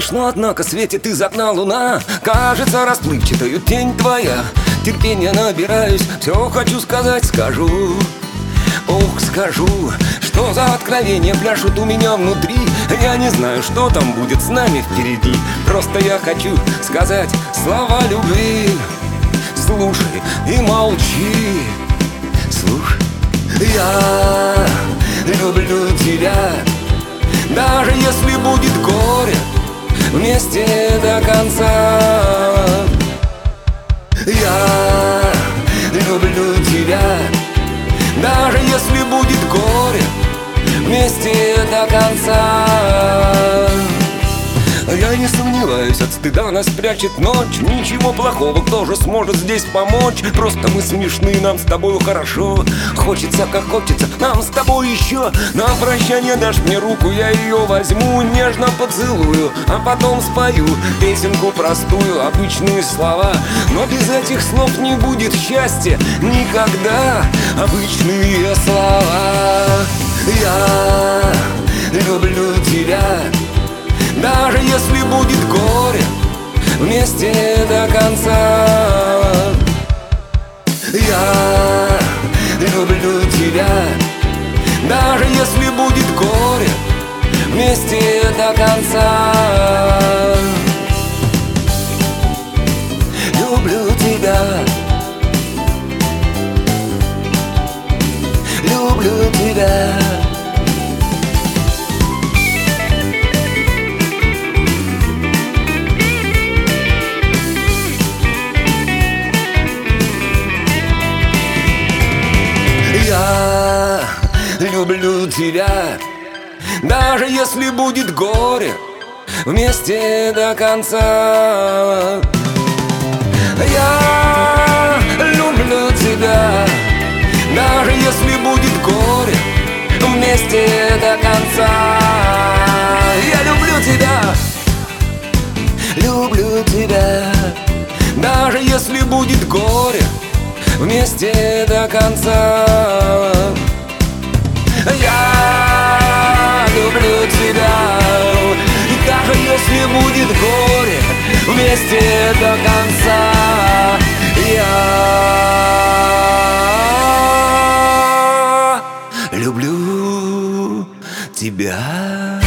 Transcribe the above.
смешно, однако светит из окна луна. Кажется расплывчатою тень твоя. Терпения набираюсь, все хочу сказать, скажу. Ох, скажу, что за откровения пляшут у меня внутри. Я не знаю, что там будет с нами впереди. Просто я хочу сказать слова любви. Слушай и молчи. Слушай, я люблю тебя. Даже если будет горе, вместе до конца. Я люблю тебя. Даже если будет горе, вместе до конца. Я не сомневаюсь, от стыда нас прячет ночь. Ничего плохого, кто же сможет здесь помочь? Просто мы смешны, нам с тобою хорошо. Хочется, как хочется, нам с тобой еще. На прощание дашь мне руку, я ее возьму, нежно поцелую, а потом спою песенку простую, обычные слова. Но без этих слов не будет счастья никогда. Обычные слова. Я люблю тебя. Даже если будет горе, вместе до конца. Я люблю тебя. Даже если будет горе, вместе до конца. Люблю тебя. Люблю тебя. Я люблю тебя. Даже если будет горе, вместе до конца. Я люблю тебя. Даже если будет горе, вместе до конца. Я люблю тебя. Люблю тебя. Даже если будет горе, вместе до конца. Я люблю тебя. И даже если будет горе, вместе до конца. Я люблю тебя.